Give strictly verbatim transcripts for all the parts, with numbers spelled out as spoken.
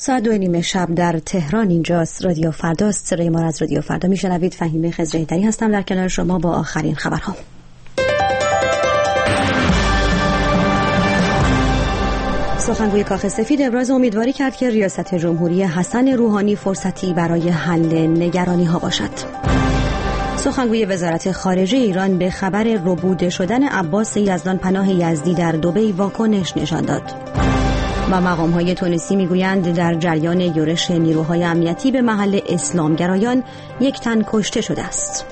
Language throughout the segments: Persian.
ساعت دو نیمه شب در تهران اینجاست. رادیو فرداست. صدای ما از رادیو فردا میشنوید. فهیمه خضره‌ای‌تری هستم در کنار شما با آخرین خبرها. سخنگوی کاخ سفید ابراز امیدواری کرد که ریاست جمهوری حسن روحانی فرصتی برای حل نگرانی‌ها باشد. سخنگوی وزارت خارجه ایران به خبر ربوده شدن عباس یزدان پناه یزدی در دبی واکنش نشان داد. و مقام‌های تونسی میگویند در جریان یورش نیروهای امنیتی به محل اسلامگرایان یک تن کشته شده است.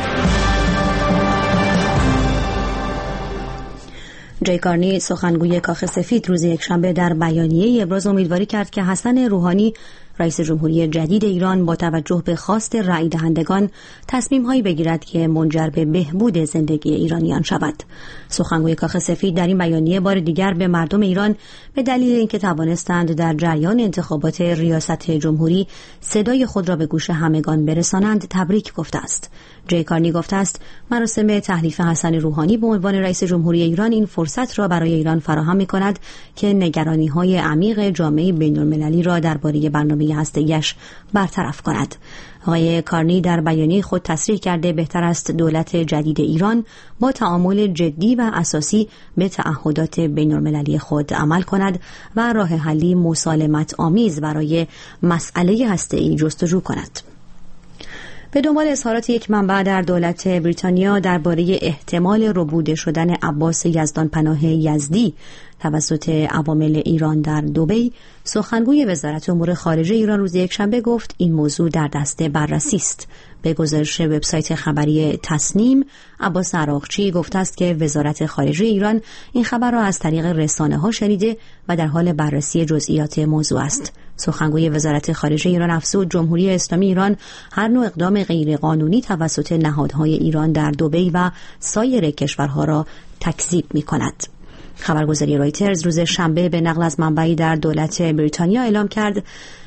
جی کارنی سخنگوی کاخ سفید روز یکشنبه در بیانیه‌ای ابراز امیدواری کرد که حسن روحانی رئیس جمهوری جدید ایران با توجه به خواست رأی دهندگان تصمیم‌هایی بگیرد که منجر به بهبود زندگی ایرانیان شود. سخنگوی کاخ سفید در این بیانیه بار دیگر به مردم ایران به دلیل اینکه توانستند در جریان انتخابات ریاست جمهوری صدای خود را به گوش همگان برسانند تبریک گفته است. جی کارنی گفته است مراسم تحلیف حسن روحانی به عنوان رئیس جمهوری ایران این فرصت را برای ایران فراهم می‌کند که نگرانی‌های عمیق جامعه بین‌المللی را درباره برنامه هسته‌ایش برطرف کند. آقای کارنی در بیانیه خود تصریح کرده بهتر است دولت جدید ایران با تعامل جدی و اساسی به تعهدات بین‌المللی خود عمل کند و راه حلی مسالمت آمیز برای مسئله هسته‌ای جستجو کند. به دنبال اظهارات یک منبع در دولت بریتانیا درباره احتمال ربوده شدن عباس یزدان پناه یزدی توسط عوامل ایران در دبی، سخنگوی وزارت امور خارجه ایران روز یکشنبه گفت این موضوع در دست بررسی است. به گزارش وبسایت خبری تصنیم، عباس عراقچی گفته است که وزارت خارجه ایران این خبر را از طریق رسانه‌ها شنیده و در حال بررسی جزئیات موضوع است. سخنگوی وزارت خارجه ایران افزود جمهوری اسلامی ایران هر نوع اقدام غیرقانونی توسط نهادهای ایران در دبی و سایر کشورها را تکذیب می‌کند. خبرگزاری رایترز روز شنبه به نقل از منبعی در دولت بریتانیا اعلام کرد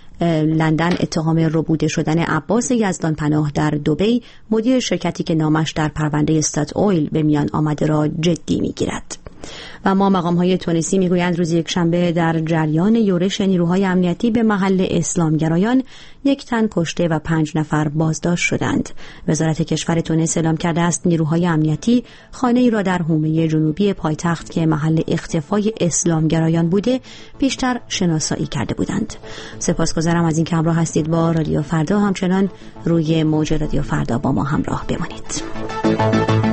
لندن اتهام ربوده شدن عباس یزدان پناه در دبی، مدیر شرکتی که نامش در پرونده استات اویل به میان آمده، را جدی می‌گیرد. و ما مقام‌های تونسی میگویند روز یکشنبه در جریان یورش نیروهای امنیتی به محل اسلامگرایان یک تن کشته و پنج نفر بازداشت شدند. وزارت کشور تونس اعلام کرده است نیروهای امنیتی خانه‌ای را در حومه جنوبی پایتخت که محل اختفای اسلامگرایان بوده پیشتر شناسایی کرده بودند. سپاسگزارم از اینکه همراه هستید با رادیو فردا. همچنان روی موج رادیو فردا با ما همراه بمانید.